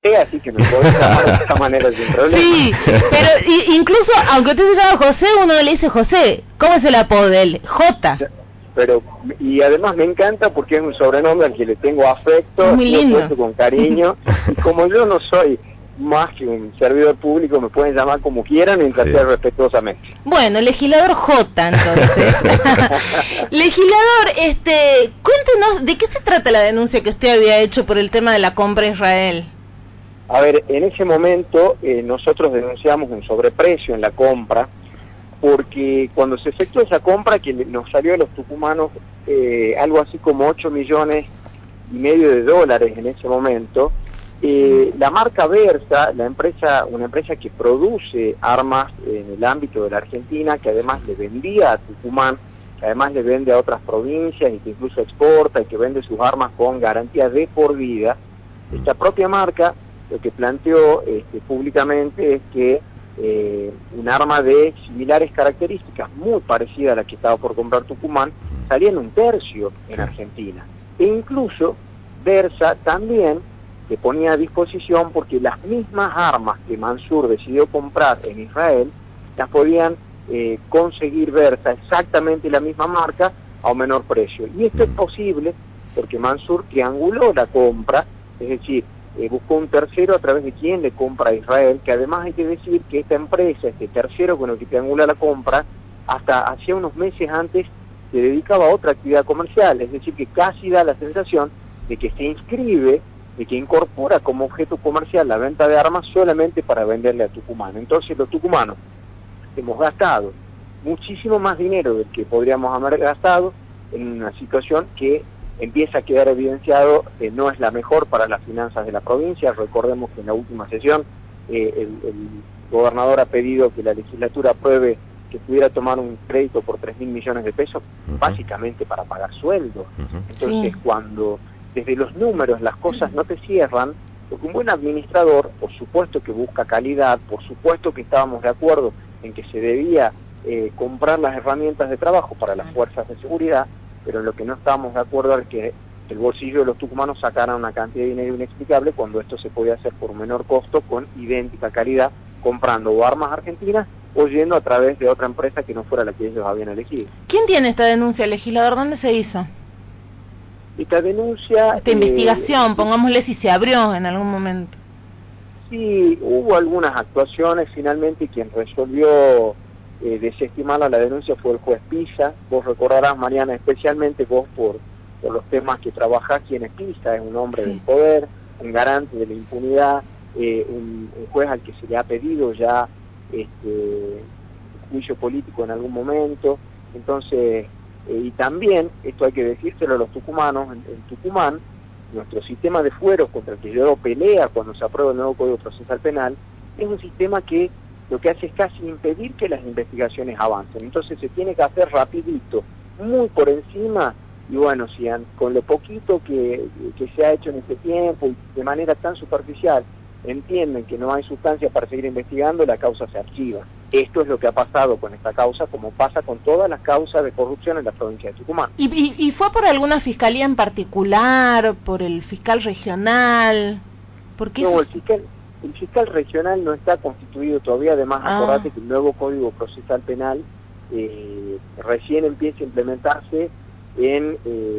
así que me podés llamar de esta manera sin problema. Sí, pero incluso, aunque usted se llama José, uno no le dice José. ¿Cómo es el apodo de él? J. Pero, y además me encanta porque es un sobrenombre al que le tengo afecto, muy lindo, con cariño, y como yo no soy más que un servidor público, me pueden llamar como quieran mientras sea respetuosamente. Bueno, legislador J, entonces. Legislador, cuéntenos, ¿de qué se trata la denuncia que usted había hecho por el tema de la compra a Israel? A ver, en ese momento nosotros denunciamos un sobreprecio en la compra, porque cuando se efectuó esa compra, que nos salió a los tucumanos algo así como 8,5 millones de dólares en ese momento, la marca Versa, una empresa que produce armas en el ámbito de la Argentina, que además le vendía a Tucumán, que además le vende a otras provincias y que incluso exporta y que vende sus armas con garantía de por vida, esta propia marca lo que planteó públicamente es que un arma de similares características, muy parecida a la que estaba por comprar Tucumán, salía en 1/3 en Argentina. E incluso Versa también se ponía a disposición porque las mismas armas que Mansur decidió comprar en Israel, las podían conseguir Versa, exactamente la misma marca, a un menor precio. Y esto es posible porque Mansur trianguló la compra, es decir, buscó un tercero a través de quien le compra a Israel, que además hay que decir que esta empresa, este tercero con el que triangula la compra, hasta hacía unos meses antes se dedicaba a otra actividad comercial, es decir, que casi da la sensación de que se inscribe, de que incorpora como objeto comercial la venta de armas solamente para venderle a Tucumán. Entonces los tucumanos hemos gastado muchísimo más dinero del que podríamos haber gastado en una situación que empieza a quedar evidenciado que no es la mejor para las finanzas de la provincia. Recordemos que en la última sesión el gobernador ha pedido que la legislatura apruebe que pudiera tomar un crédito por 3.000 millones de pesos, básicamente para pagar sueldos. Entonces, cuando desde los números las cosas no te cierran, porque un buen administrador, por supuesto que busca calidad, por supuesto que estábamos de acuerdo en que se debía comprar las herramientas de trabajo para las fuerzas de seguridad, pero en lo que no estábamos de acuerdo es que el bolsillo de los tucumanos sacara una cantidad de dinero inexplicable cuando esto se podía hacer por menor costo, con idéntica calidad, comprando o armas argentinas o yendo a través de otra empresa que no fuera la que ellos habían elegido. ¿Quién tiene esta denuncia, legislador? ¿Dónde se hizo? Esta denuncia... Esta investigación, pongámosle si se abrió en algún momento. Sí, hubo algunas actuaciones, finalmente quien resolvió desestimar la denuncia fue el juez Pisa. Vos recordarás, Mariana, especialmente vos por los temas que trabajás, quien es Pisa, es un hombre del poder, un garante de la impunidad, un juez al que se le ha pedido ya juicio político en algún momento. Entonces, y también, esto hay que decírselo a los tucumanos, en Tucumán, nuestro sistema de fueros contra el que yo pelea cuando se aprueba el nuevo Código Procesal Penal, es un sistema que lo que hace es casi impedir que las investigaciones avancen. Entonces se tiene que hacer rapidito, muy por encima, y bueno, si con lo poquito que se ha hecho en este tiempo y de manera tan superficial entienden que no hay sustancia para seguir investigando, la causa se archiva. Esto es lo que ha pasado con esta causa, como pasa con todas las causas de corrupción en la provincia de Tucumán. ¿Y fue por alguna fiscalía en particular, por el fiscal regional? Porque no, el fiscal regional no está constituido todavía. Además, acordate que el nuevo Código Procesal Penal recién empieza a implementarse en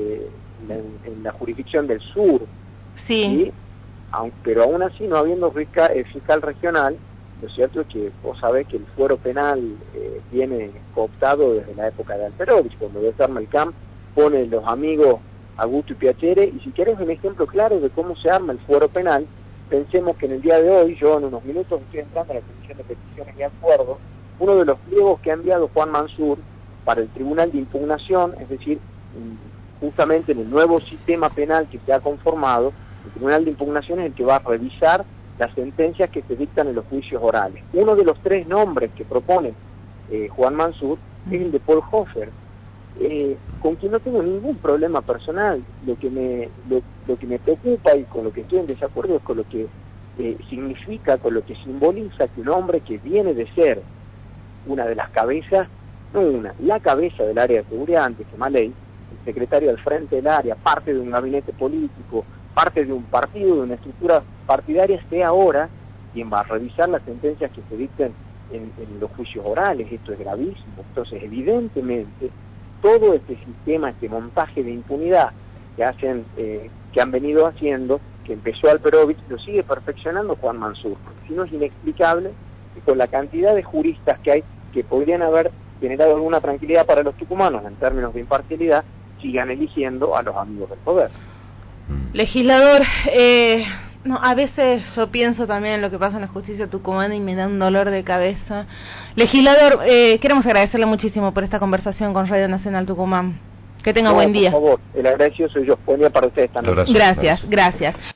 la jurisdicción del sur. ¿Sí? Pero aún así, no habiendo fiscal regional, lo cierto es que vos sabés que el fuero penal viene cooptado desde la época de Alperovich, cuando desarma el CAM, pone los amigos Augusto y Piacere, y si querés un ejemplo claro de cómo se arma el fuero penal, pensemos que en el día de hoy, yo en unos minutos estoy entrando a la Comisión de Peticiones y Acuerdos, uno de los pliegos que ha enviado Juan Mansur para el Tribunal de Impugnación, es decir, justamente en el nuevo sistema penal que se ha conformado, el Tribunal de Impugnación es el que va a revisar las sentencias que se dictan en los juicios orales. Uno de los 3 nombres que propone Juan Mansur es el de Paul Hofer, con quien no tengo ningún problema personal. Lo que me preocupa y con lo que estoy en desacuerdo es con lo que significa, con lo que simboliza que un hombre que viene de ser una de las cabezas, la cabeza del área de seguridad ante Kemaley, el secretario del frente del área, parte de un gabinete político, parte de un partido, de una estructura partidaria, sea ahora quien va a revisar las sentencias que se dicten en los juicios orales. Esto es gravísimo. Entonces, evidentemente, todo este sistema, este montaje de impunidad que han venido haciendo, que empezó Alperovich, lo sigue perfeccionando Juan Mansur. Si no, es inexplicable que con la cantidad de juristas que hay, que podrían haber generado alguna tranquilidad para los tucumanos en términos de imparcialidad, sigan eligiendo a los amigos del poder. Legislador, no, a veces yo pienso también en lo que pasa en la justicia tucumana y me da un dolor de cabeza. Legislador, queremos agradecerle muchísimo por esta conversación con Radio Nacional Tucumán. Que tenga buen día. Por favor, el agradecido soy yo. Buen día para ustedes también. Gracias.